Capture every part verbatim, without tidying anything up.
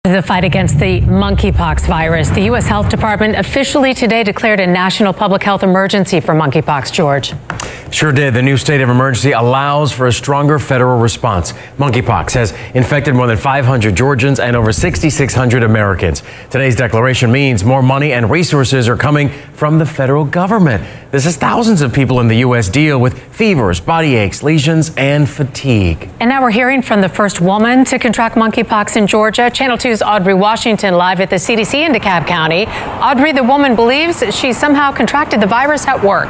The fight against the monkeypox virus. The U S Health Department officially today declared a national public health emergency for monkeypox, George. Sure did. The new state of emergency allows for a stronger federal response. Monkeypox has infected more than five hundred Georgians and over six thousand six hundred Americans. Today's declaration means more money and resources are coming from the federal government. This is thousands of people in the U S deal with fevers, body aches, lesions, and fatigue. And now we're hearing from the first woman to contract monkeypox in Georgia. Channel two's Audrey Washington live at the C D C in DeKalb County. Audrey, the woman believes she somehow contracted the virus at work.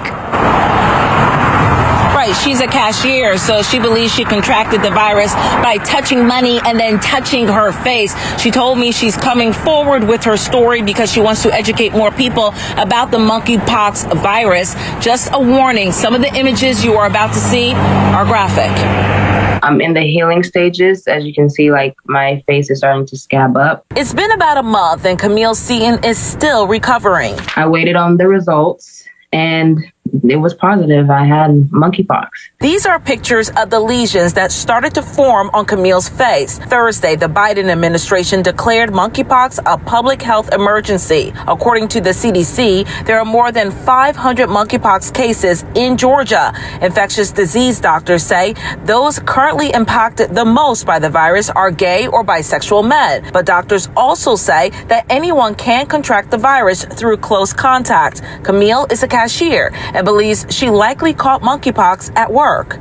Right, she's a cashier, so she believes she contracted the virus by touching money and then touching her face. She told me she's coming forward with her story because she wants to educate more people about the monkeypox virus. Just a warning, some of the images you are about to see are graphic. I'm in the healing stages. As you can see, like, my face is starting to scab up. It's been about a month and Camille Seaton is still recovering. I waited on the results and it was positive. I had monkeypox. These are pictures of the lesions that started to form on Camille's face. Thursday, the Biden administration declared monkeypox a public health emergency. According to the C D C, there are more than five hundred monkeypox cases in Georgia. Infectious disease doctors say those currently impacted the most by the virus are gay or bisexual men. But doctors also say that anyone can contract the virus through close contact. Camille is a cashier and believes she likely caught monkeypox at work.